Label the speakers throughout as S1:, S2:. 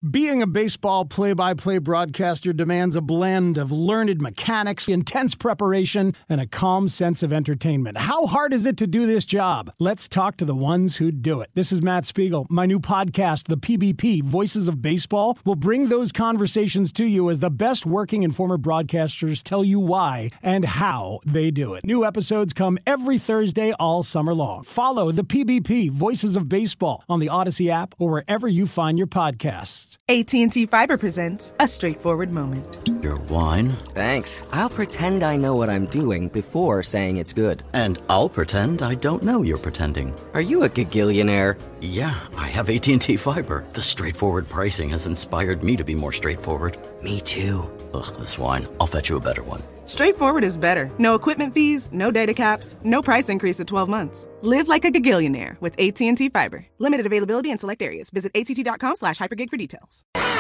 S1: Being a baseball play-by-play broadcaster demands a blend of learned mechanics, intense preparation, and a calm sense of entertainment. How hard is it to do this job? Let's talk to the ones who do it. This is Matt Spiegel. My new podcast, The PBP, Voices of Baseball, will bring those conversations to you as the best working and former broadcasters tell you why and how they do it. New episodes come every Thursday all summer long. Follow The PBP, Voices of Baseball, on the Odyssey app or wherever you find your podcasts.
S2: AT&T Fiber presents A Straightforward Moment.
S3: Your wine?
S4: Thanks. I'll pretend I know what I'm doing before saying it's good.
S3: And I'll pretend I don't know you're pretending.
S4: Are you a gagillionaire?
S3: Yeah, I have AT&T Fiber. The straightforward pricing has inspired me to be more straightforward.
S4: Me too.
S3: Ugh, this wine. I'll fetch you a better one.
S2: Straightforward is better. No equipment fees, no data caps, no price increase at 12 months. Live like a gagillionaire with AT&T Fiber. Limited availability in select areas. Visit att.com/hypergig for details.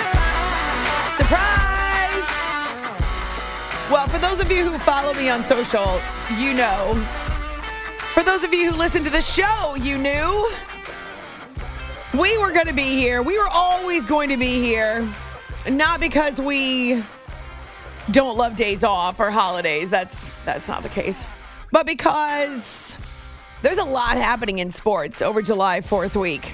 S5: Surprise! Well, for those of you who follow me on social, you know. For those of you who listen to the show, you knew. We were going to be here. We were always going to be here. Not because we don't love days off or holidays. That's not the case. But because there's a lot happening in sports over July 4th week.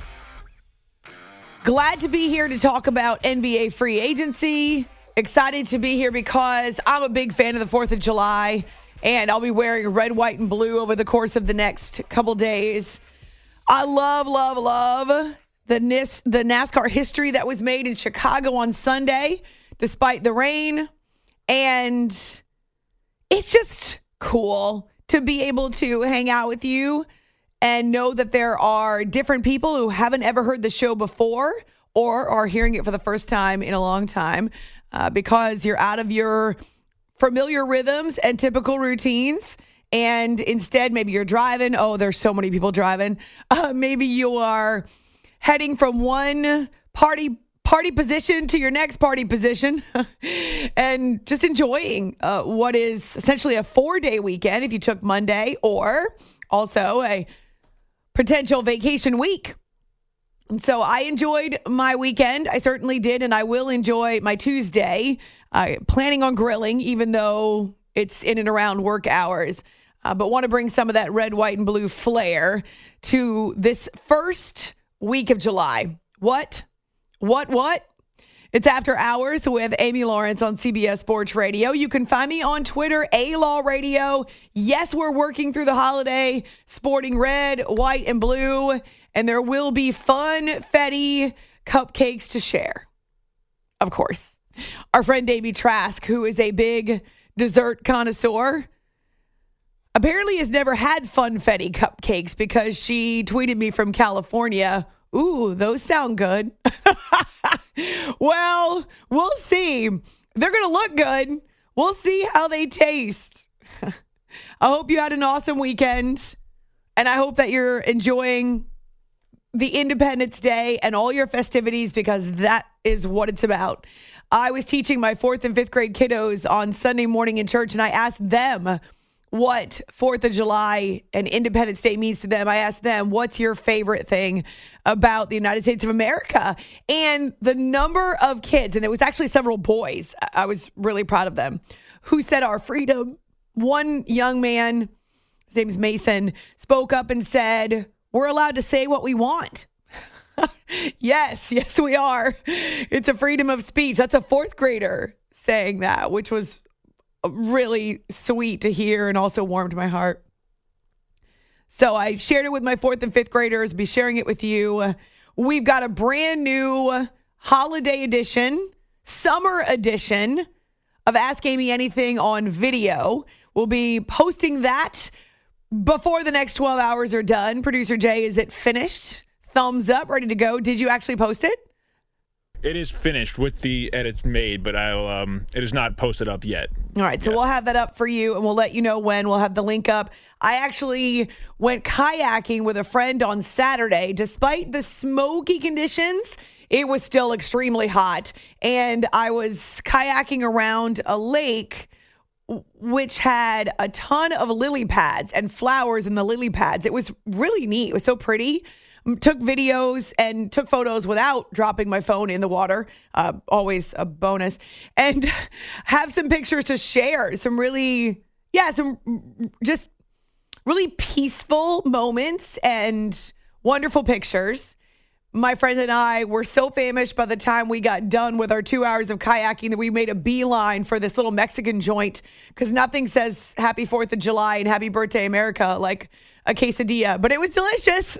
S5: Glad to be here to talk about NBA free agency. Excited to be here because I'm a big fan of the 4th of July, and I'll be wearing red, white, and blue over the course of the next couple days. I love the NASCAR history that was made in Chicago on Sunday, despite the rain. And it's just cool to be able to hang out with you and know that there are different people who haven't ever heard the show before or are hearing it for the first time in a long time because you're out of your familiar rhythms and typical routines. And instead, maybe you're driving. Oh, there's so many people driving. Maybe you are heading from one party position to your next party position and just enjoying what is essentially a 4-day weekend if you took Monday, or also a potential vacation week. And so I enjoyed my weekend. I certainly did, and I will enjoy my Tuesday, planning on grilling, even though it's in and around work hours. But want to bring some of that red, white, and blue flair to this first week of July. What? It's After Hours with Amy Lawrence on CBS Sports Radio. You can find me on Twitter, ALaw Radio. Yes, we're working through the holiday, sporting red, white, and blue. And there will be funfetti cupcakes to share. Of course. Our friend Davey Trask, who is a big dessert connoisseur, apparently has never had funfetti cupcakes because she tweeted me from California. Ooh, those sound good. Well, we'll see. They're going to look good. We'll see how they taste. I hope you had an awesome weekend, and I hope that you're enjoying the Independence Day and all your festivities, because that is what it's about. I was teaching my 4th and 5th grade kiddos on Sunday morning in church, and I asked them what 4th of July and Independence Day means to them. I asked them, what's your favorite thing about the United States of America? And the number of kids, and there was actually several boys, I was really proud of them, who said our freedom. One young man, his name's Mason, spoke up and said, we're allowed to say what we want. Yes, we are. It's a freedom of speech. That's a 4th grader saying that, which was really sweet to hear and also warmed my heart. So I shared it with my 4th and 5th graders. Be sharing it with you. We've got a brand new holiday edition, summer edition of Ask Amy Anything on video. We'll be posting that before the next 12 hours are done. Producer Jay, is it finished? Thumbs up, ready to go. Did you actually post it?
S6: It is finished with the edits made, but it is not posted up yet.
S5: All right, so we'll have that up for you, and we'll let you know when. We'll have the link up. I actually went kayaking with a friend on Saturday. Despite the smoky conditions, it was still extremely hot, and I was kayaking around a lake which had a ton of lily pads and flowers in the lily pads. It was really neat. It was so pretty. took videos and took photos without dropping my phone in the water. Always a bonus. And have some pictures to share. Some just really peaceful moments and wonderful pictures. My friends and I were so famished by the time we got done with our 2 hours of kayaking that we made a beeline for this little Mexican joint because nothing says Happy 4th of July and Happy Birthday America like a quesadilla, but it was delicious.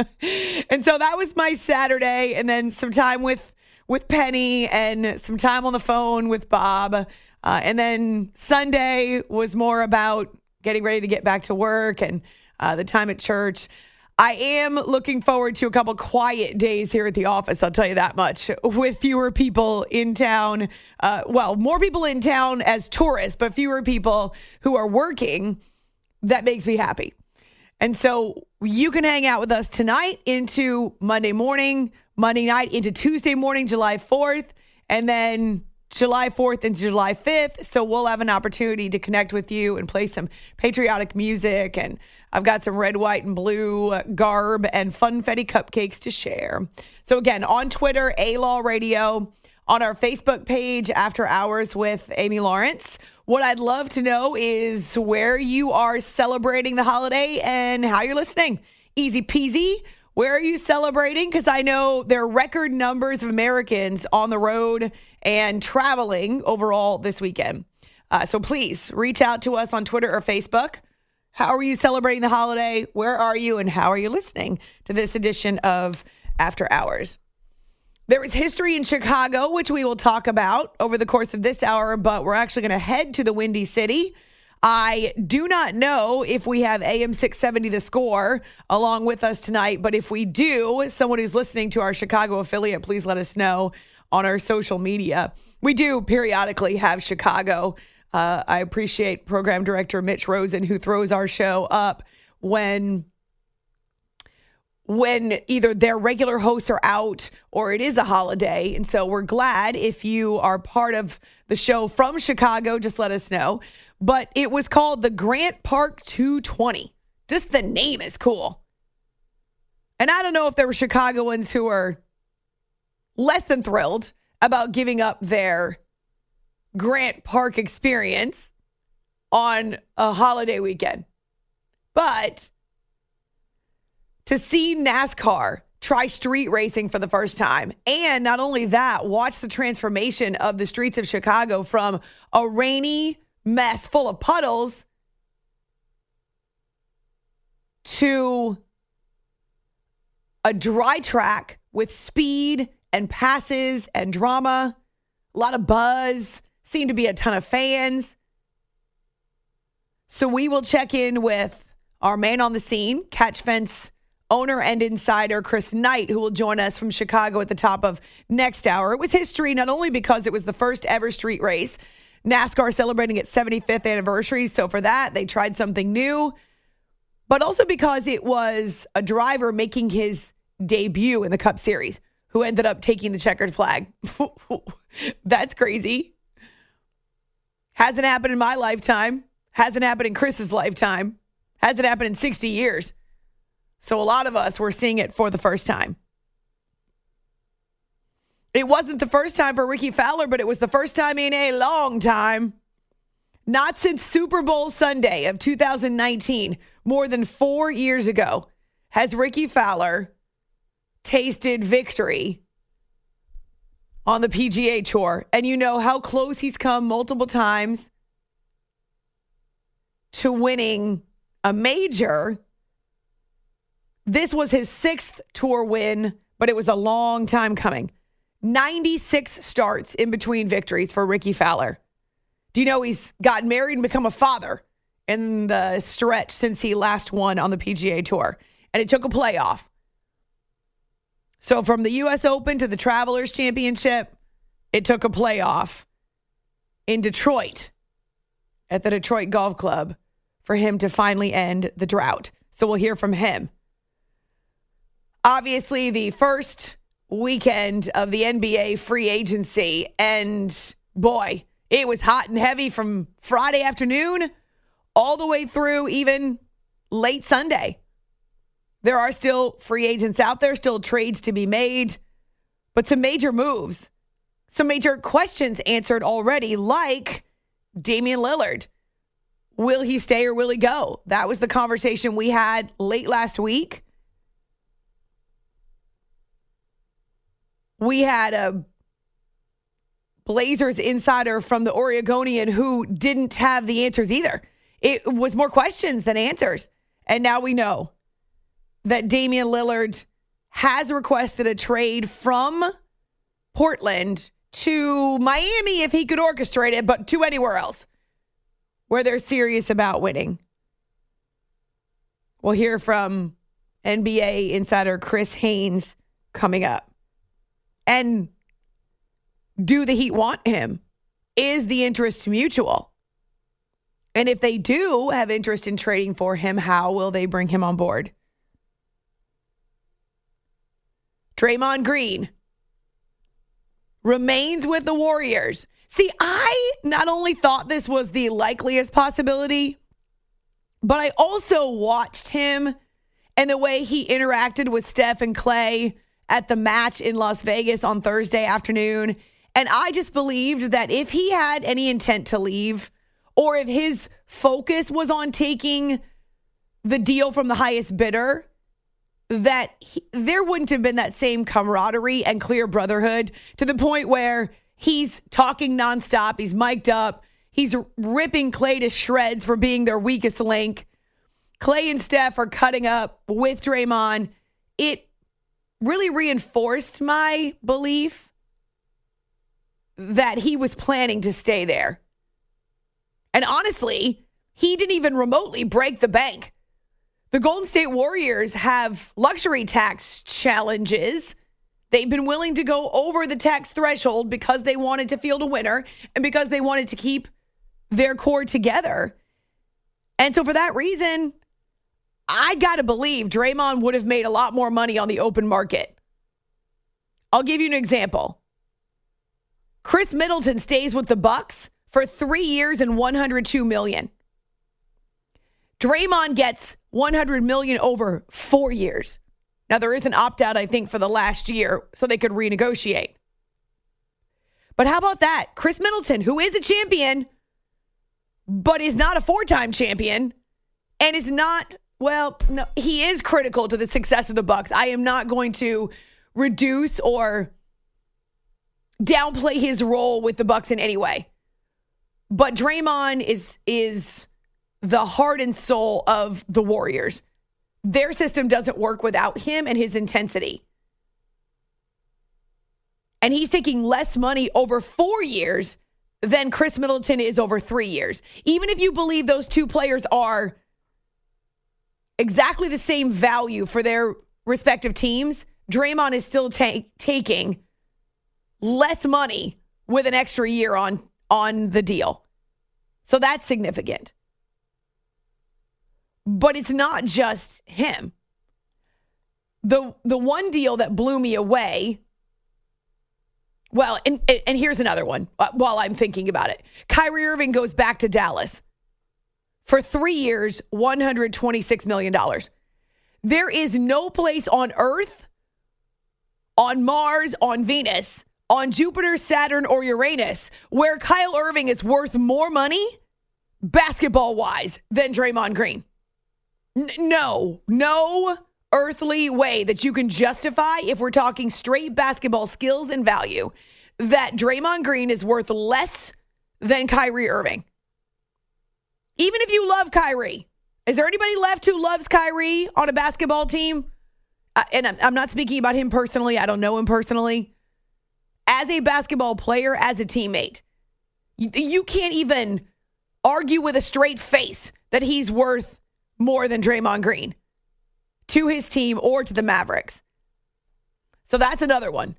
S5: And so that was my Saturday, and then some time with Penny and some time on the phone with Bob. And then Sunday was more about getting ready to get back to work and the time at church. I am looking forward to a couple quiet days here at the office, I'll tell you that much, with fewer people in town. More people in town as tourists, but fewer people who are working. That makes me happy. And so you can hang out with us tonight into Monday morning, Monday night into Tuesday morning, July 4th, and then July 4th and July 5th. So we'll have an opportunity to connect with you and play some patriotic music. And I've got some red, white, and blue garb and funfetti cupcakes to share. So again, on Twitter, A-Law Radio, on our Facebook page, After Hours with Amy Lawrence. What I'd love to know is where you are celebrating the holiday and how you're listening. Easy peasy. Where are you celebrating? Because I know there are record numbers of Americans on the road and traveling overall this weekend. So please reach out to us on Twitter or Facebook. How are you celebrating the holiday? Where are you? And how are you listening to this edition of After Hours? There is history in Chicago, which we will talk about over the course of this hour, but we're actually going to head to the Windy City. I do not know if we have AM 670 The Score along with us tonight, but if we do, someone who's listening to our Chicago affiliate, please let us know on our social media. We do periodically have Chicago. I appreciate Program Director Mitch Rosen, who throws our show up when either their regular hosts are out or it is a holiday. And so we're glad if you are part of the show from Chicago, just let us know. But it was called the Grant Park 220. Just the name is cool. And I don't know if there were Chicagoans who were less than thrilled about giving up their Grant Park experience on a holiday weekend. But to see NASCAR try street racing for the first time, and not only that, watch the transformation of the streets of Chicago from a rainy mess full of puddles to a dry track with speed and passes and drama, a lot of buzz, seemed to be a ton of fans. So we will check in with our man on the scene, Catch Fence owner and insider Chris Knight, who will join us from Chicago at the top of next hour. It was history not only because it was the first ever street race, NASCAR celebrating its 75th anniversary. So for that, they tried something new, but also because it was a driver making his debut in the Cup Series who ended up taking the checkered flag. That's crazy. Hasn't happened in my lifetime. Hasn't happened in Chris's lifetime. Hasn't happened in 60 years. So a lot of us were seeing it for the first time. It wasn't the first time for Ricky Fowler, but it was the first time in a long time. Not since Super Bowl Sunday of 2019, more than 4 years ago, has Ricky Fowler tasted victory on the PGA Tour. And you know how close he's come multiple times to winning a major. This was his 6th tour win, but it was a long time coming. 96 starts in between victories for Ricky Fowler. Do you know he's gotten married and become a father in the stretch since he last won on the PGA Tour? And it took a playoff. So from the U.S. Open to the Travelers Championship, it took a playoff in Detroit at the Detroit Golf Club for him to finally end the drought. So we'll hear from him. Obviously, the first weekend of the NBA free agency, and boy, it was hot and heavy from Friday afternoon all the way through even late Sunday. There are still free agents out there, still trades to be made, but some major moves, some major questions answered already, like Damian Lillard. Will he stay or will he go? That was the conversation we had late last week. We had a Blazers insider from the Oregonian who didn't have the answers either. It was more questions than answers. And now we know that Damian Lillard has requested a trade from Portland to Miami if he could orchestrate it, but to anywhere else where they're serious about winning. We'll hear from NBA insider Chris Haynes coming up. And do the Heat want him? Is the interest mutual? And if they do have interest in trading for him, how will they bring him on board? Draymond Green remains with the Warriors. See, I not only thought this was the likeliest possibility, but I also watched him and the way he interacted with Steph and Clay at the match in Las Vegas on Thursday afternoon. And I just believed that if he had any intent to leave, or if his focus was on taking the deal from the highest bidder, that there wouldn't have been that same camaraderie and clear brotherhood to the point where he's talking nonstop, he's mic'd up, he's ripping Clay to shreds for being their weakest link. Clay and Steph are cutting up with Draymond. It really reinforced my belief that he was planning to stay there. And honestly, he didn't even remotely break the bank. The Golden State Warriors have luxury tax challenges. They've been willing to go over the tax threshold because they wanted to field a winner and because they wanted to keep their core together. And so for that reason, I got to believe Draymond would have made a lot more money on the open market. I'll give you an example. Chris Middleton stays with the Bucks for 3 years and $102 million. Draymond gets $100 million over 4 years. Now, there is an opt-out, I think, for the last year, so they could renegotiate. But how about that? Chris Middleton, who is a champion, but is not a four-time champion, and is not, well, no, he is critical to the success of the Bucks. I am not going to reduce or downplay his role with the Bucks in any way. But Draymond is the heart and soul of the Warriors. Their system doesn't work without him and his intensity. And he's taking less money over 4 years than Chris Middleton is over 3 years. Even if you believe those two players are exactly the same value for their respective teams, Draymond is still taking less money with an extra year on the deal. So that's significant. But it's not just him. The one deal that blew me away, well, and here's another one while I'm thinking about it. Kyrie Irving goes back to Dallas for 3 years, $126 million. There is no place on Earth, on Mars, on Venus, on Jupiter, Saturn, or Uranus where Kyle Irving is worth more money, basketball-wise, than Draymond Green. No earthly way that you can justify, if we're talking straight basketball skills and value, that Draymond Green is worth less than Kyrie Irving. Even if you love Kyrie. Is there anybody left who loves Kyrie on a basketball team? And I'm not speaking about him personally. I don't know him personally. As a basketball player, as a teammate, you can't even argue with a straight face that he's worth more than Draymond Green to his team or to the Mavericks. So that's another one.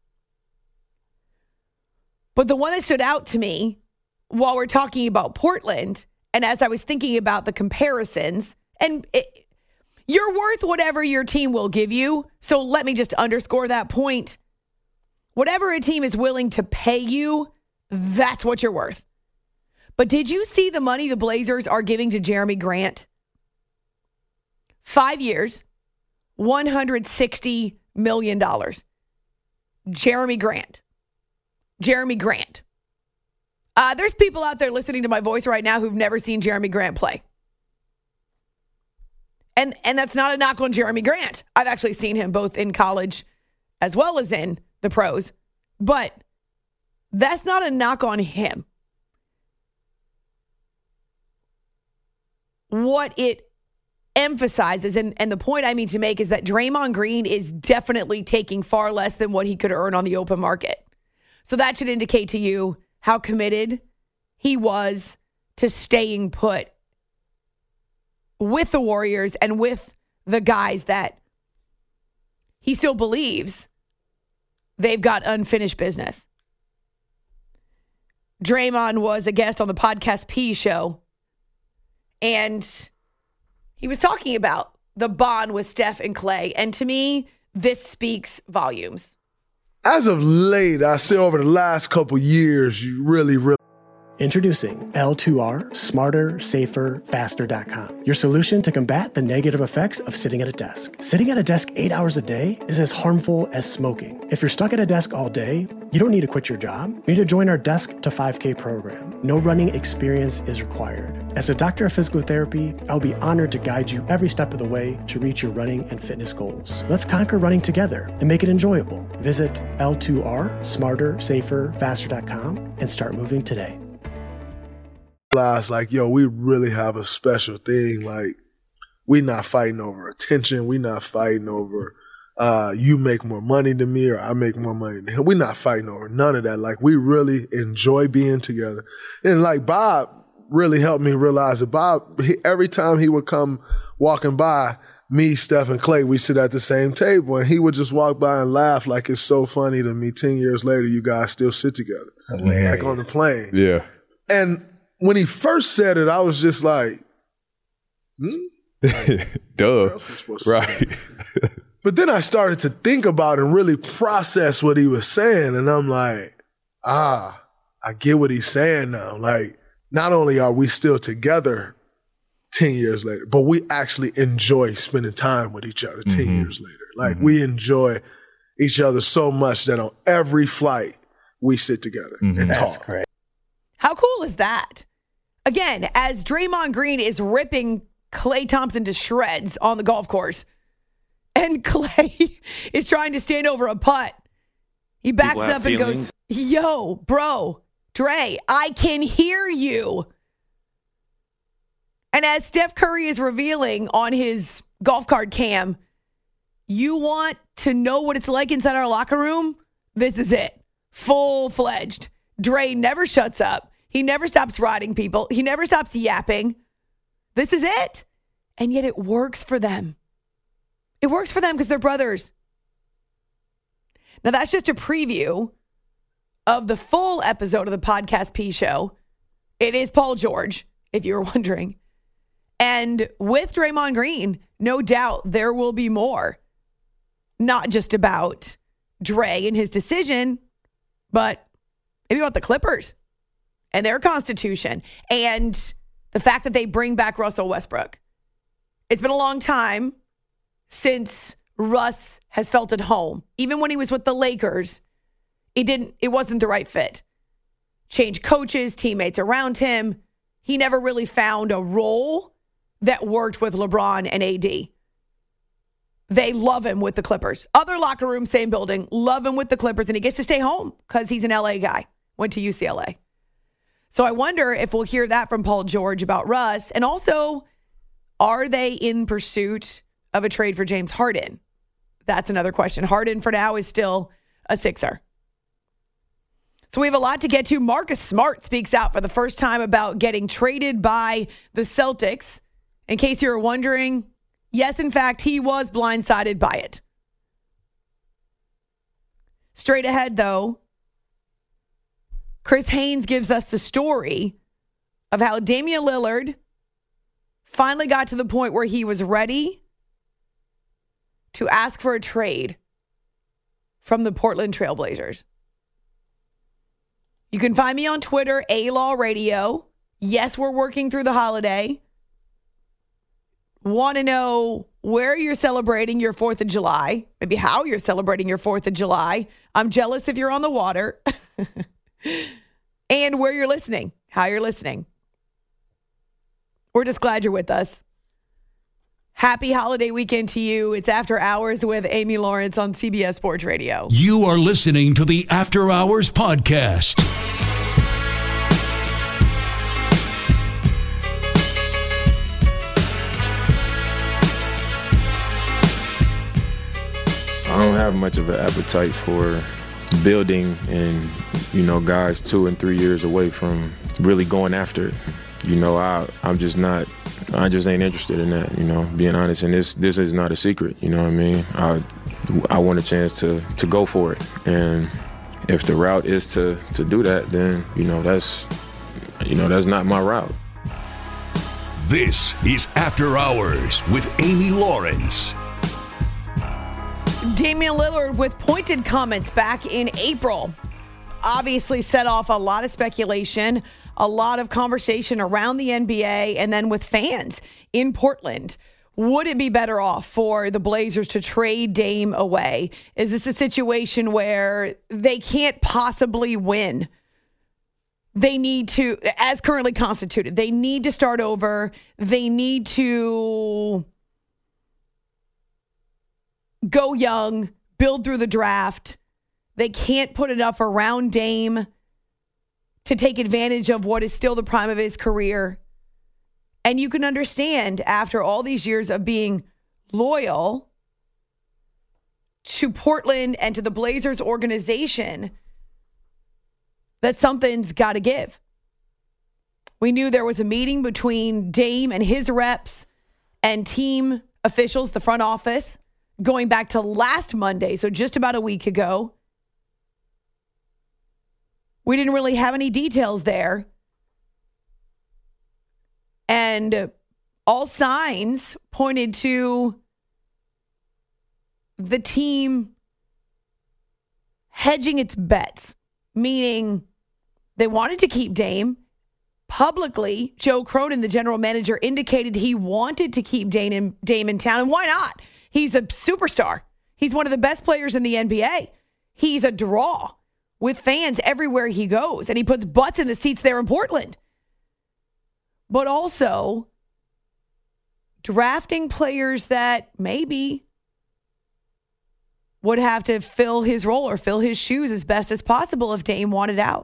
S5: But the one that stood out to me while we're talking about Portland, and as I was thinking about the comparisons, and you're worth whatever your team will give you. So let me just underscore that point. Whatever a team is willing to pay you, that's what you're worth. But did you see the money the Blazers are giving to Jeremy Grant? 5 years, $160 million. Jeremy Grant. There's people out there listening to my voice right now who've never seen Jeremy Grant play. And that's not a knock on Jeremy Grant. I've actually seen him both in college as well as in the pros. But that's not a knock on him. What it emphasizes, and the point I mean to make, is that Draymond Green is definitely taking far less than what he could earn on the open market. So that should indicate to you how committed he was to staying put with the Warriors and with the guys that he still believes they've got unfinished business. Draymond was a guest on the Podcast P show, and he was talking about the bond with Steph and Clay. And to me, this speaks volumes.
S7: As of late, I say over the last couple years, you really
S8: Introducing L2R Smarter, Safer, Faster.com, your solution to combat the negative effects of sitting at a desk. Sitting at a desk 8 hours a day is as harmful as smoking. If you're stuck at a desk all day, you don't need to quit your job. You need to join our Desk to 5K program. No running experience is required. As a doctor of physical therapy, I'll be honored to guide you every step of the way to reach your running and fitness goals. Let's conquer running together and make it enjoyable. Visit L2R Smarter, Safer, Faster.com and start moving today.
S7: Like, yo, we really have a special thing. Like, we not fighting over attention. We not fighting over you make more money than me or I make more money than him. We not fighting over none of that. Like, we really enjoy being together. And like Bob really helped me realize that Bob, every time he would come walking by, me, Steph, and Clay, we sit at the same table, and he would just walk by and laugh like it's so funny to me 10 years later you guys still sit together. Hilarious. Like on the plane.
S9: Yeah.
S7: And when he first said it, I was just like,
S9: duh. Right.
S7: But then I started to think about and really process what he was saying. And I'm like, I get what he's saying now. Like, not only are we still together 10 years later, but we actually enjoy spending time with each other 10 years later. Like, we enjoy each other so much that on every flight, we sit together and talk.
S8: That's great.
S5: How cool is that? Again, as Draymond Green is ripping Klay Thompson to shreds on the golf course, and Klay is trying to stand over a putt, he backs up and goes, yo, bro, Dre, I can hear you. And as Steph Curry is revealing on his golf cart cam, you want to know what it's like inside our locker room? This is it. Full-fledged. Dre never shuts up. He never stops riding people. He never stops yapping. This is it. And yet it works for them. It works for them because they're brothers. Now, that's just a preview of the full episode of the Podcast P show. It is Paul George, if you were wondering. And with Draymond Green, no doubt there will be more. Not just about Dre and his decision, but maybe about the Clippers and their constitution and the fact that they bring back Russell Westbrook. It's been a long time since Russ has felt at home. Even when he was with the Lakers, it wasn't the right fit. Changed coaches, teammates around him. He never really found a role that worked with LeBron and AD. They love him with the Clippers. Other locker room, same building, love him with the Clippers, and he gets to stay home because he's an LA guy. Went to UCLA. So I wonder if we'll hear that from Paul George about Russ. And also, are they in pursuit of a trade for James Harden? That's another question. Harden for now is still a Sixer. So we have a lot to get to. Marcus Smart speaks out for the first time about getting traded by the Celtics. In case you're wondering, yes, in fact, he was blindsided by it. Straight ahead, though, Chris Haynes gives us the story of how Damian Lillard finally got to the point where he was ready to ask for a trade from the Portland Trailblazers. You can find me on Twitter, A-Law Radio. Yes, we're working through the holiday. Want to know where you're celebrating your 4th of July, maybe how you're celebrating your 4th of July. I'm jealous if you're on the water. And where you're listening, how you're listening. We're just glad you're with us. Happy holiday weekend to you. It's After Hours with Amy Lawrence on CBS Sports Radio.
S10: You are listening to the After Hours podcast.
S11: I don't have much of an appetite for building and, guys 2 and 3 years away from really going after it. I just ain't interested in that, being honest. And this is not a secret, you know what I mean? I want a chance to go for it. And if the route is to do that, then, that's not my route.
S10: This is After Hours with Amy Lawrence.
S5: Damian Lillard with pointed comments back in April obviously set off a lot of speculation, a lot of conversation around the NBA and then with fans in Portland. Would it be better off for the Blazers to trade Dame away? Is this a situation where they can't possibly win? They need to, as currently constituted, they need to start over. They need to go young, build through the draft. They can't put enough around Dame to take advantage of what is still the prime of his career. And you can understand after all these years of being loyal to Portland and to the Blazers organization that something's got to give. We knew there was a meeting between Dame and his reps and team officials, the front office, going back to last Monday, so just about a week ago. We didn't really have any details there. And all signs pointed to the team hedging its bets, meaning they wanted to keep Dame. Publicly, Joe Cronin, the general manager, indicated he wanted to keep Dame in town. And why not? He's a superstar. He's one of the best players in the NBA. He's a draw with fans everywhere he goes. And he puts butts in the seats there in Portland. But also drafting players that maybe would have to fill his role or fill his shoes as best as possible if Dame wanted out.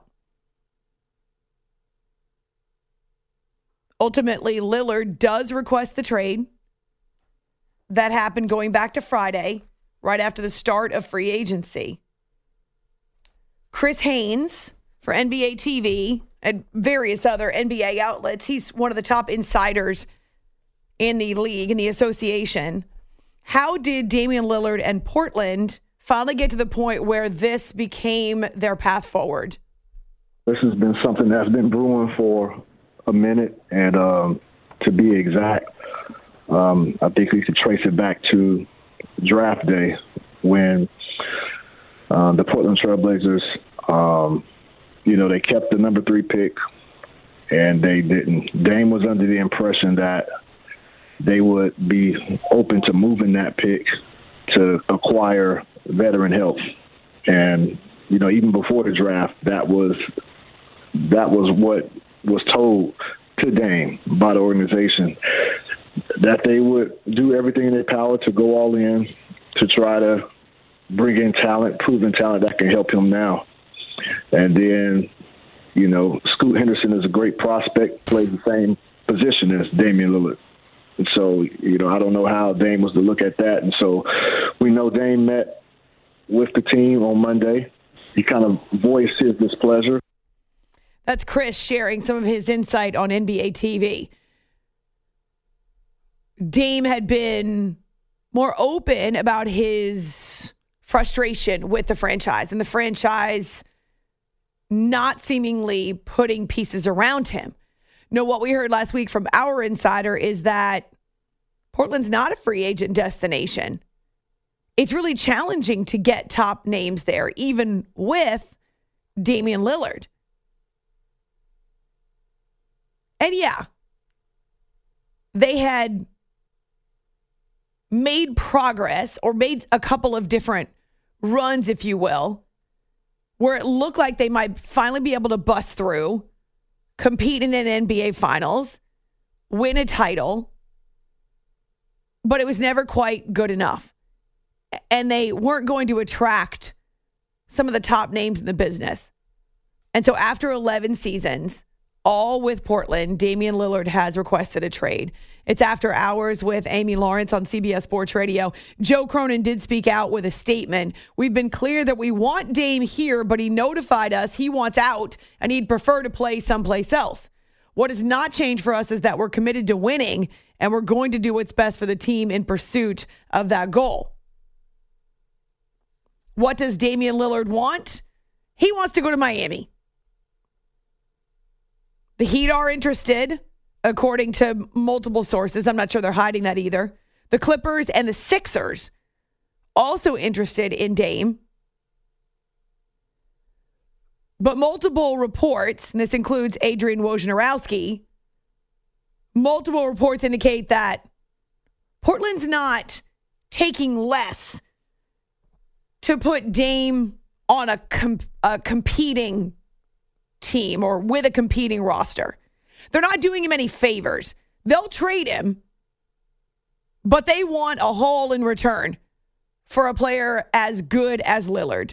S5: Ultimately, Lillard does request the trade. That happened going back to Friday, right after the start of free agency. Chris Haynes for NBA TV and various other NBA outlets, he's one of the top insiders in the league, in the association. How did Damian Lillard and Portland finally get to the point where this became their path forward?
S12: This has been something that's been brewing for a minute, and to be exact, I think we could trace it back to draft day when the Portland Trailblazers, they kept the number 3 pick, and they didn't. Dame was under the impression that they would be open to moving that pick to acquire veteran help. And, even before the draft, that was what was told to Dame by the organization, that they would do everything in their power to go all in to try to bring in talent, proven talent that can help him now. And then, Scoot Henderson is a great prospect, plays the same position as Damian Lillard. And so, I don't know how Dame was to look at that. And so we know Dame met with the team on Monday. He kind of voiced his displeasure.
S5: That's Chris sharing some of his insight on NBA TV. Dame had been more open about his frustration with the franchise and the franchise not seemingly putting pieces around him. No, what we heard last week from our insider is that Portland's not a free agent destination. It's really challenging to get top names there, even with Damian Lillard. And yeah, they had made progress or made a couple of different runs, if you will, where it looked like they might finally be able to bust through, compete in an NBA Finals, win a title, but it was never quite good enough. And they weren't going to attract some of the top names in the business. And so after 11 seasons, all with Portland, Damian Lillard has requested a trade. It's After Hours with Amy Lawrence on CBS Sports Radio. Joe Cronin did speak out with a statement. We've been clear that we want Dame here, but he notified us he wants out and he'd prefer to play someplace else. What has not changed for us is that we're committed to winning and we're going to do what's best for the team in pursuit of that goal. What does Damian Lillard want? He wants to go to Miami. The Heat are interested, according to multiple sources. I'm not sure they're hiding that either. The Clippers and the Sixers also interested in Dame. But multiple reports, and this includes Adrian Wojnarowski, multiple reports indicate that Portland's not taking less to put Dame on a competing team or with a competing roster. They're not doing him any favors. They'll trade him, but they want a haul in return for a player as good as Lillard.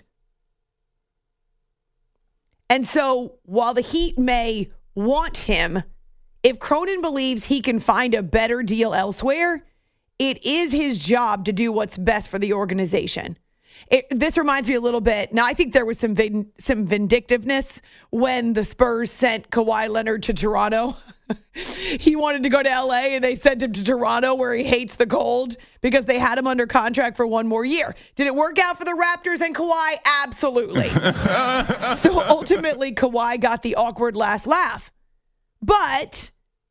S5: And so while the Heat may want him, if Cronin believes he can find a better deal elsewhere, it is his job to do what's best for the organization. This reminds me a little bit. Now, I think there was some vindictiveness when the Spurs sent Kawhi Leonard to Toronto. He wanted to go to LA and they sent him to Toronto where he hates the cold because they had him under contract for one more year. Did it work out for the Raptors and Kawhi? Absolutely. So ultimately, Kawhi got the awkward last laugh. But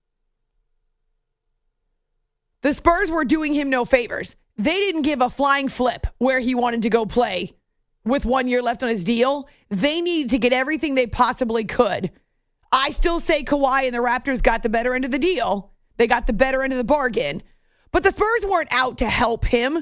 S5: the Spurs were doing him no favors. They didn't give a flying flip where he wanted to go play with 1 year left on his deal. They needed to get everything they possibly could. I still say Kawhi and the Raptors got the better end of the deal. They got the better end of the bargain. But the Spurs weren't out to help him.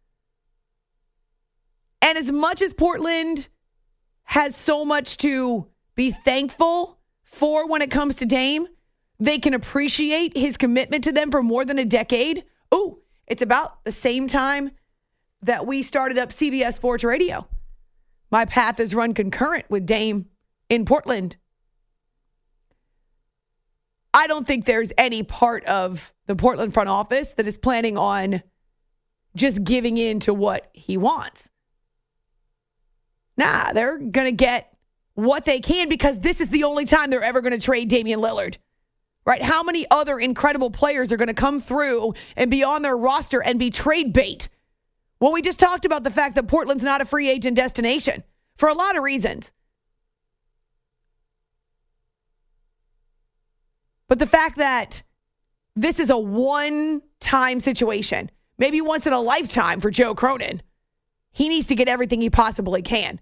S5: And as much as Portland has so much to be thankful for when it comes to Dame, they can appreciate his commitment to them for more than a decade. Ooh. It's about the same time that we started up CBS Sports Radio. My path is run concurrent with Dame in Portland. I don't think there's any part of the Portland front office that is planning on just giving in to what he wants. Nah, they're going to get what they can because this is the only time they're ever going to trade Damian Lillard. Right? How many other incredible players are going to come through and be on their roster and be trade bait? Well, we just talked about the fact that Portland's not a free agent destination for a lot of reasons. But the fact that this is a one-time situation, maybe once in a lifetime for Joe Cronin, he needs to get everything he possibly can.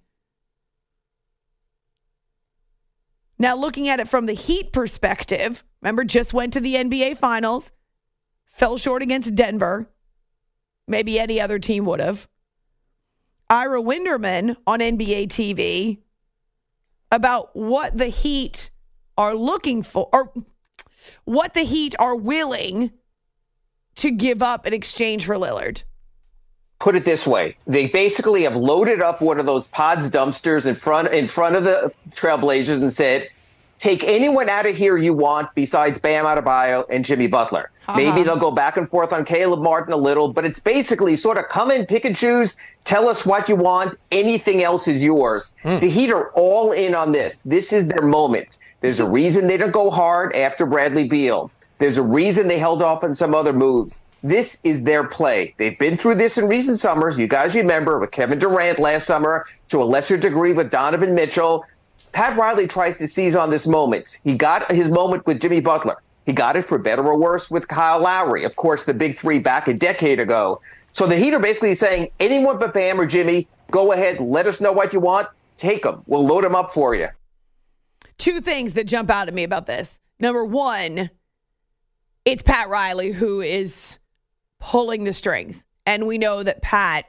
S5: Now, looking at it from the Heat perspective, remember, just went to the NBA Finals, fell short against Denver. Maybe any other team would have. Ira Winderman on NBA TV about what the Heat are looking for, or what the Heat are willing to give up in exchange for Lillard.
S13: Put it this way. They basically have loaded up one of those Pods dumpsters in front of the Trailblazers and said, take anyone out of here you want besides Bam Adebayo and Jimmy Butler. Maybe they'll go back and forth on Caleb Martin a little, but it's basically sort of come in, pick and choose, tell us what you want, anything else is yours. The Heat are all in on this. This is their moment. There's a reason they don't go hard after Bradley Beal. There's a reason they held off on some other moves. This is their play. They've been through this in recent summers. You guys remember with Kevin Durant last summer, to a lesser degree with Donovan Mitchell. Pat Riley tries to seize on this moment. He got his moment with Jimmy Butler. He got it for better or worse with Kyle Lowry. Of course, the big three back a decade ago. So the Heat are basically saying, anyone but Bam or Jimmy, go ahead, let us know what you want, take them. We'll load them up for you.
S5: Two things that jump out at me about this. Number one, it's Pat Riley who is pulling the strings. And we know that Pat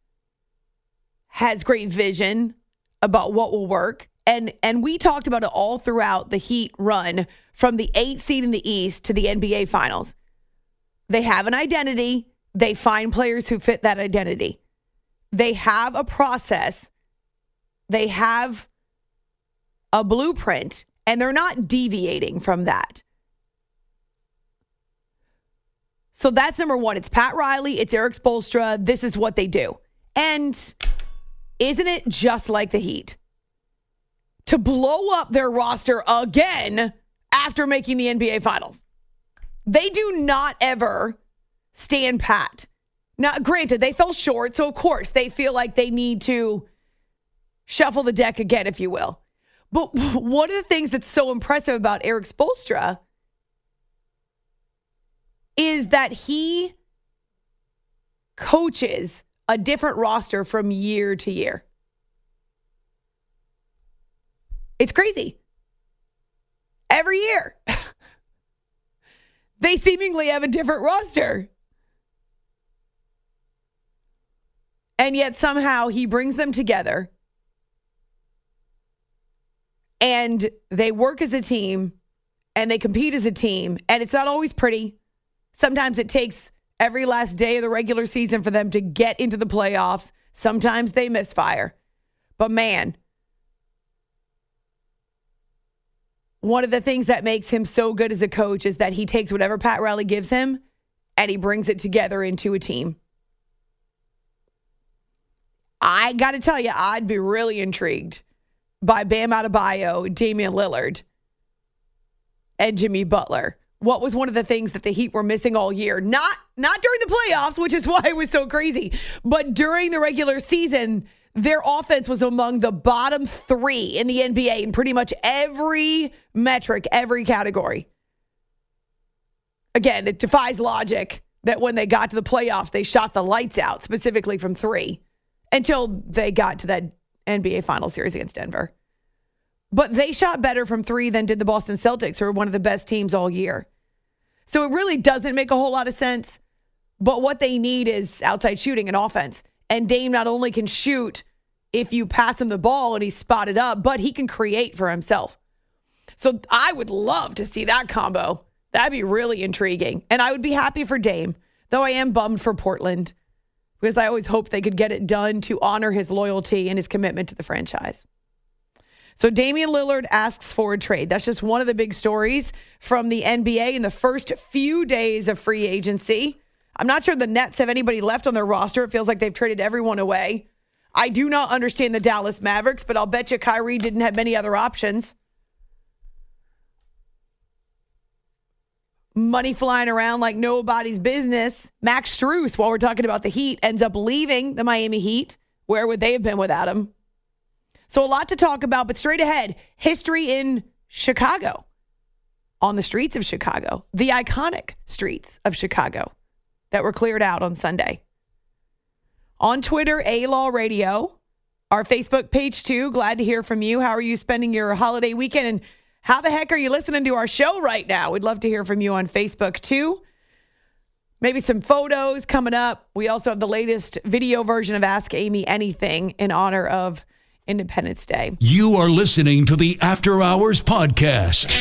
S5: has great vision about what will work. And we talked about it all throughout the Heat run from the 8th seed in the East to the NBA Finals. They have an identity. They find players who fit that identity. They have a process. They have a blueprint, and they're not deviating from that. So that's number one. It's Pat Riley. It's Erik Spoelstra. This is what they do. And isn't it just like the Heat? To blow up their roster again after making the NBA Finals. They do not ever stand pat. Now, granted, they fell short, so of course they feel like they need to shuffle the deck again, if you will. But one of the things that's so impressive about Erik Spoelstra is that he coaches a different roster from year to year. It's crazy. Every year, they seemingly have a different roster. And yet somehow he brings them together. And they work as a team. And they compete as a team. And it's not always pretty. Sometimes it takes every last day of the regular season for them to get into the playoffs. Sometimes they misfire. But man, one of the things that makes him so good as a coach is that he takes whatever Pat Riley gives him and he brings it together into a team. I got to tell you, I'd be really intrigued by Bam Adebayo, Damian Lillard, and Jimmy Butler. What was one of the things that the Heat were missing all year? Not during the playoffs, which is why it was so crazy, but during the regular season, their offense was among the bottom 3 in the NBA in pretty much every metric, every category. Again, it defies logic that when they got to the playoffs, they shot the lights out, specifically from 3, until they got to that NBA Final Series against Denver. But they shot better from 3 than did the Boston Celtics, who are one of the best teams all year. So it really doesn't make a whole lot of sense. But what they need is outside shooting and offense. And Dame not only can shoot if you pass him the ball and he's spotted up, but he can create for himself. So I would love to see that combo. That'd be really intriguing. And I would be happy for Dame, though I am bummed for Portland, because I always hoped they could get it done to honor his loyalty and his commitment to the franchise. So Damian Lillard asks for a trade. That's just one of the big stories from the NBA in the first few days of free agency. I'm not sure the Nets have anybody left on their roster. It feels like they've traded everyone away. I do not understand the Dallas Mavericks, but I'll bet you Kyrie didn't have many other options. Money flying around like nobody's business. Max Strus, while we're talking about the Heat, ends up leaving the Miami Heat. Where would they have been without him? So a lot to talk about, but straight ahead, history in Chicago. On the streets of Chicago. The iconic streets of Chicago that were cleared out on Sunday. On Twitter, A-Law Radio. Our Facebook page, too. Glad to hear from you. How are you spending your holiday weekend? And how the heck are you listening to our show right now? We'd love to hear from you on Facebook, too. Maybe some photos coming up. We also have the latest video version of Ask Amy Anything in honor of Independence Day.
S10: You are listening to the After Hours Podcast.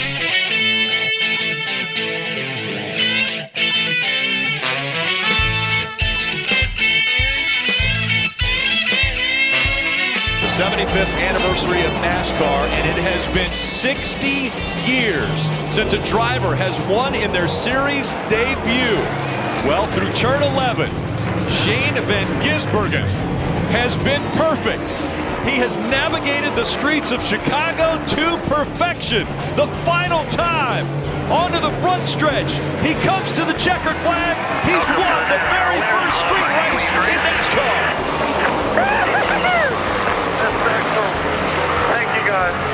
S14: The 75th anniversary of NASCAR, and it has been 60 years since a driver has won in their series debut. Well, through turn 11, Shane Van Gisbergen has been perfect. He has navigated the streets of Chicago to perfection. The final time, onto the front stretch. He comes to the checkered flag. He's won the very first street race in NASCAR.
S15: That's excellent. Thank you,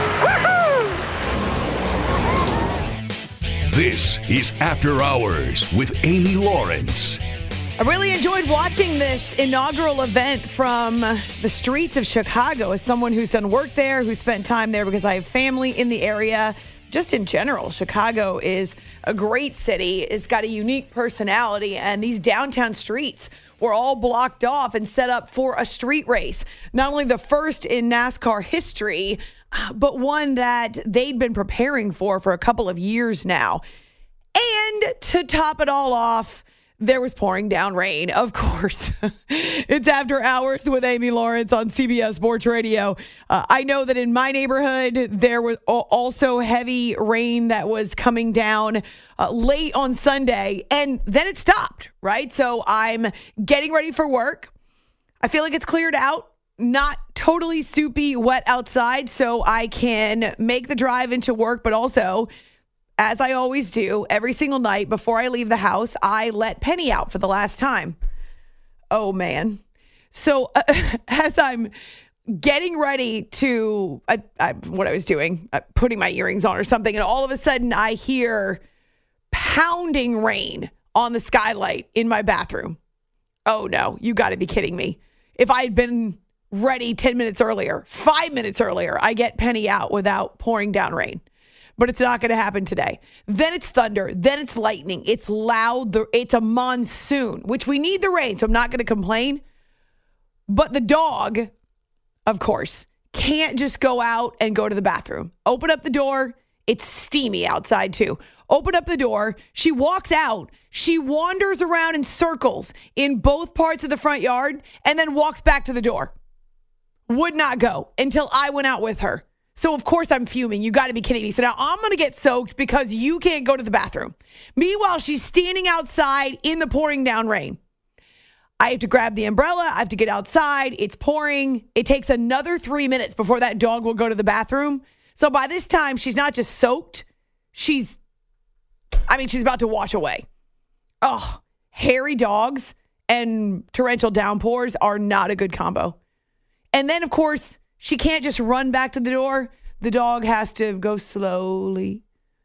S15: guys.
S10: This is After Hours with Amy Lawrence.
S5: I really enjoyed watching this inaugural event from the streets of Chicago as someone who's done work there, who spent time there because I have family in the area. just in general, Chicago is a great city. It's got a unique personality, and these downtown streets were all blocked off and set up for a street race. Not only the first in NASCAR history, but one that they'd been preparing for a couple of years now. And to top it all off, there was pouring down rain, of course. It's After Hours with Amy Lawrence on CBS Sports Radio. I know that in my neighborhood, there was also heavy rain that was coming down late on Sunday, and then it stopped, right? So I'm getting ready for work. I feel like it's cleared out, not totally soupy wet outside, so I can make the drive into work, but also, as I always do, every single night before I leave the house, I let Penny out for the last time. Oh, man. So as I'm getting ready to, what I was doing, putting my earrings on or something, and all of a sudden I hear pounding rain on the skylight in my bathroom. Oh, no, you got to be kidding me. If I had been ready 10 minutes earlier, 5 minutes earlier, I get Penny out without pouring down rain. But it's not going to happen today. Then it's thunder. Then it's lightning. It's loud. It's a monsoon, which we need the rain, so I'm not going to complain. But the dog, of course, can't just go out and go to the bathroom. Open up the door. It's steamy outside, too. Open up the door. She walks out. She wanders around in circles in both parts of the front yard and then walks back to the door. Would not go until I went out with her. So, of course, I'm fuming. You got to be kidding me. So now I'm going to get soaked because you can't go to the bathroom. Meanwhile, she's standing outside in the pouring down rain. I have to grab the umbrella. I have to get outside. It's pouring. It takes another 3 minutes before that dog will go to the bathroom. So by this time, she's not just soaked. She's about to wash away. Oh, hairy dogs and torrential downpours are not a good combo. And then, of course, she can't just run back to the door. The dog has to go slowly.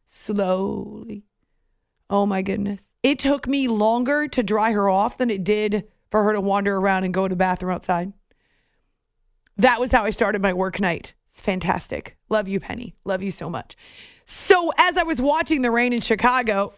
S5: Oh, my goodness. It took me longer to dry her off than it did for her to wander around and go to the bathroom outside. That was how I started my work night. It's fantastic. Love you, Penny. Love you so much. So as I was watching the rain in Chicago,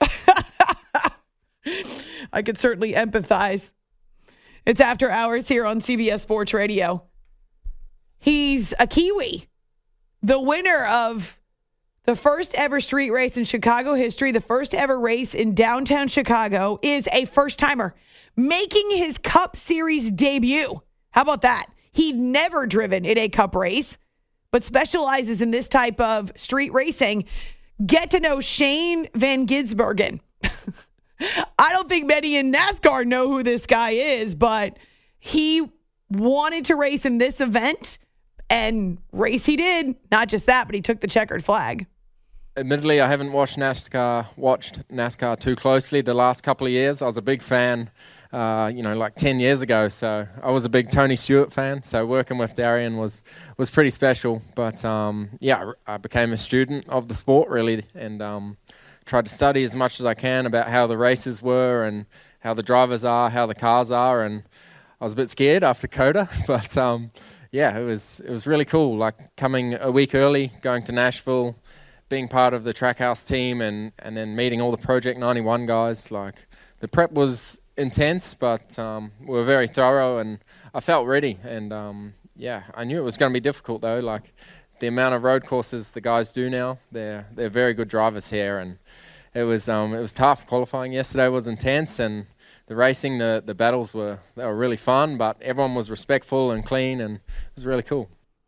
S5: I could certainly empathize. It's After Hours here on CBS Sports Radio. He's a Kiwi, the winner of the first ever street race in Chicago history. The first ever race in downtown Chicago is a first-timer making his Cup Series debut. How about that? He'd never driven in a Cup race, but specializes in this type of street racing. Get to know Shane Van Gisbergen. I don't think many in NASCAR know who this guy is, but he wanted to race in this event. And race he did. Not just that, but he took the checkered flag.
S16: Admittedly, I haven't watched NASCAR too closely the last couple of years. I was a big fan, like 10 years ago. So I was a big Tony Stewart fan. So working with Darian was pretty special. But I became a student of the sport really, and tried to study as much as I can about how the races were and how the drivers are, how the cars are. And I was a bit scared after COTA, but it was really cool. Like coming a week early, going to Nashville, being part of the Trackhouse team, and then meeting all the Project 91 guys. Like the prep was intense, but we were very thorough, and I felt ready. And I knew it was going to be difficult though. Like the amount of road courses the guys do now, they're very good drivers here, and it was tough. Qualifying yesterday was intense, and the racing, the battles were really fun, but everyone was respectful and clean, and it was really cool.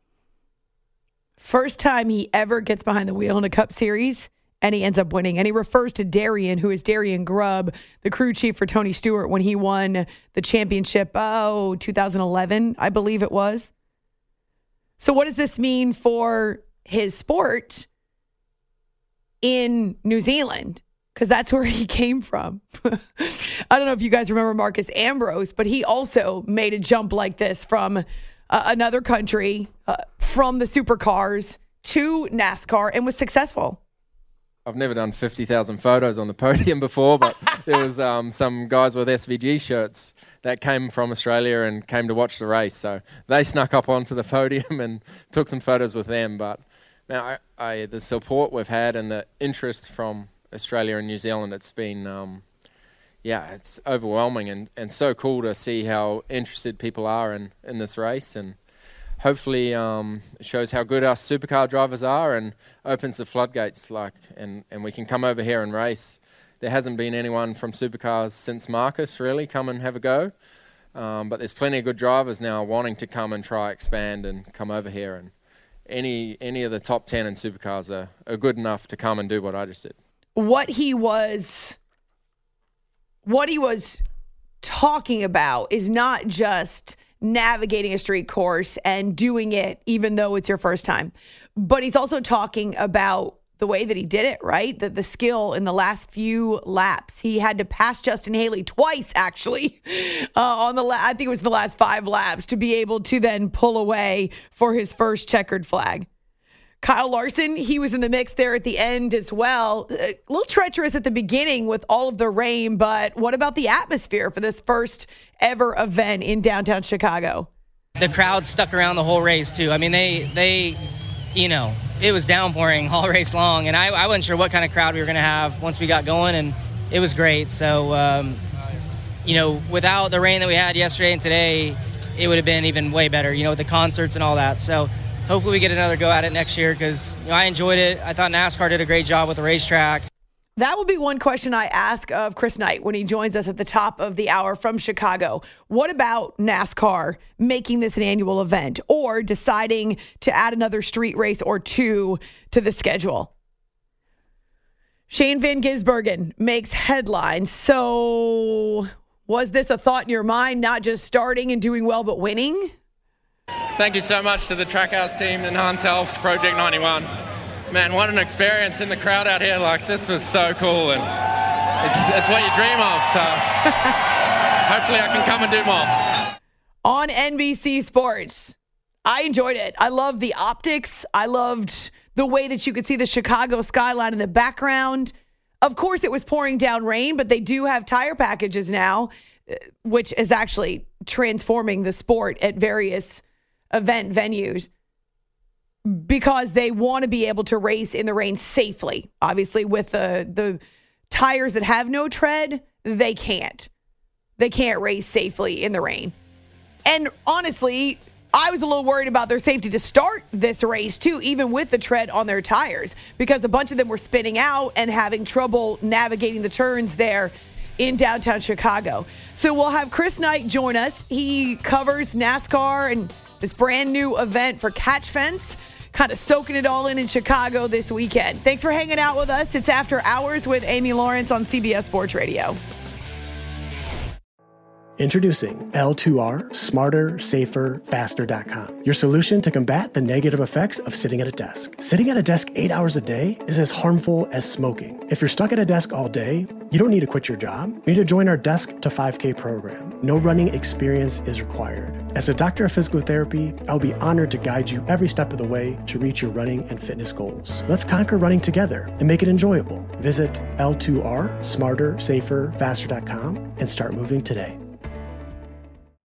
S5: First time he ever gets behind the wheel in a Cup Series, and he ends up winning. And he refers to Darian, who is Darian Grubb, the crew chief for Tony Stewart when he won the championship, 2011, I believe it was. So what does this mean for his sport in New Zealand? Because that's where he came from. I don't know if you guys remember Marcus Ambrose, but he also made a jump like this from another country, from the supercars to NASCAR, and was successful.
S16: I've never done 50,000 photos on the podium before, but there was some guys with SVG shirts that came from Australia and came to watch the race. So they snuck up onto the podium and took some photos with them. But Man, the support we've had and the interest from Australia and New Zealand, it's been, it's overwhelming and so cool to see how interested people are in this race, and hopefully it shows how good our supercar drivers are and opens the floodgates, and we can come over here and race. There hasn't been anyone from supercars since Marcus really come and have a go, but there's plenty of good drivers now wanting to come and try expand and come over here, and any of the top 10 in supercars are good enough to come and do what I just did.
S5: What he was talking about is not just navigating a street course and doing it even though it's your first time, but he's also talking about the way that he did it, right? The skill in the last few laps. He had to pass Justin Haley twice, actually, I think it was the last 5 laps, to be able to then pull away for his first checkered flag. Kyle Larson, he was in the mix there at the end as well. A little treacherous at the beginning with all of the rain, but what about the atmosphere for this first ever event in downtown Chicago?
S17: The crowd stuck around the whole race, too. I mean, they it was downpouring all race long, and I wasn't sure what kind of crowd we were going to have once we got going, and it was great. So, without the rain that we had yesterday and today, it would have been even way better, with the concerts and all that. So hopefully we get another go at it next year because I enjoyed it. I thought NASCAR did a great job with the racetrack.
S5: That will be one question I ask of Chris Knight when he joins us at the top of the hour from Chicago. What about NASCAR making this an annual event or deciding to add another street race or 2 to the schedule? Shane Van Gisbergen makes headlines. So was this a thought in your mind, not just starting and doing well, but winning?
S16: Thank you so much to the Trackhouse team and Hans Health, Project 91. Man, what an experience in the crowd out here. This was so cool, and it's what you dream of. So hopefully I can come and do more.
S5: On NBC Sports, I enjoyed it. I loved the optics. I loved the way that you could see the Chicago skyline in the background. Of course, it was pouring down rain, but they do have tire packages now, which is actually transforming the sport at various event venues, because they want to be able to race in the rain safely. Obviously, with the tires that have no tread, they can't. They can't race safely in the rain. And honestly, I was a little worried about their safety to start this race, too, even with the tread on their tires, because a bunch of them were spinning out and having trouble navigating the turns there in downtown Chicago. So we'll have Chris Knight join us. He covers NASCAR and this brand new event for Catch Fence, kind of soaking it all in Chicago this weekend. Thanks for hanging out with us. It's After Hours with Amy Lawrence on CBS Sports Radio.
S8: Introducing L2R Smarter, Safer, Faster.com, your solution to combat the negative effects of sitting at a desk. Sitting at a desk 8 hours a day is as harmful as smoking. If you're stuck at a desk all day, you don't need to quit your job. You need to join our Desk to 5K program. No running experience is required. As a doctor of physical therapy, I'll be honored to guide you every step of the way to reach your running and fitness goals. Let's conquer running together and make it enjoyable. Visit L2R Smarter, Safer, Faster.com and start moving today.